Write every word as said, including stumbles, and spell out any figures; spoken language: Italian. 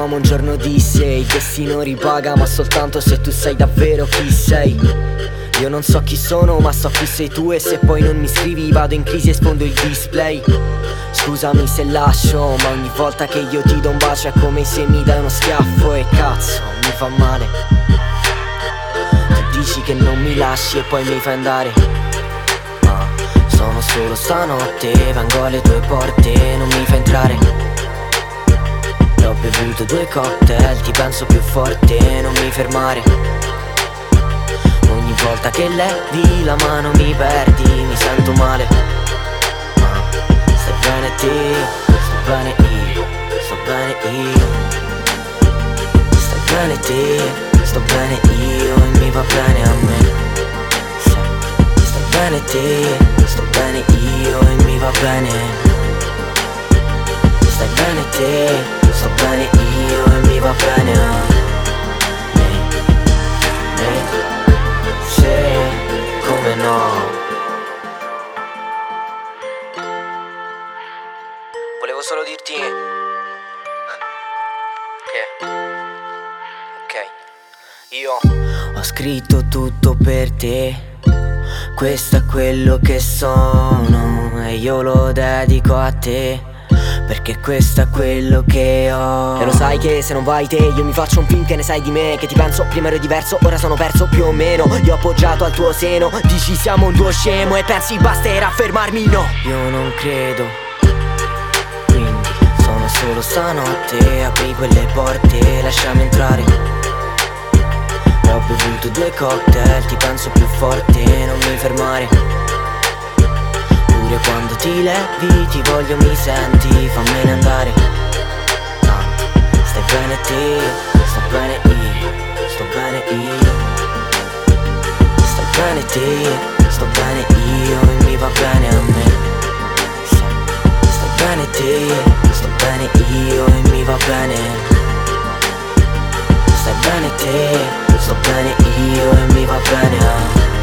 un giorno disse: il destino ripaga, ma soltanto se tu sai davvero chi sei. Io non so chi sono, ma so chi sei tu, e se poi non mi scrivi vado in crisi e sfondo il display. Scusami se lascio, ma ogni volta che io ti do un bacio è come se mi dai uno schiaffo e cazzo, mi fa male. Tu dici che non mi lasci e poi mi fai andare, ma sono solo stanotte, vengo alle tue porte, non mi fai entrare. Ho bevuto due cocktail, ti penso più forte, non mi fermare. Ogni volta che levi la mano mi perdi, mi sento male. Ma stai bene te, sto bene io, sto bene io. Stai bene te, sto bene io e mi va bene a me. Stai bene te, sto bene io e mi va bene. Stai bene te, sto bene io e mi va bene a me. Me, se, come no. Volevo solo dirti che ok, io ho scritto tutto per te. Questo è quello che sono e io lo dedico a te, perché questo è quello che ho. E lo sai che se non vai te io mi faccio un film, che ne sai di me? Che ti penso prima ero diverso, ora sono perso più o meno. Io ho appoggiato al tuo seno, dici siamo un duo scemo e pensi basterà fermarmi, no. Io non credo, quindi sono solo stanotte, apri quelle porte, lasciami entrare. Ho bevuto due cocktail, ti penso più forte, non mi fermare. Pure quando ti levi, ti voglio, mi senti, fammene andare. Tanto, stai bene te, sto bene io, sto bene io. Stai bene te, sto bene io e mi va bene a me. Stai bene te, sto bene io e mi va bene. Stai bene te, sto bene io e mi va bene a me.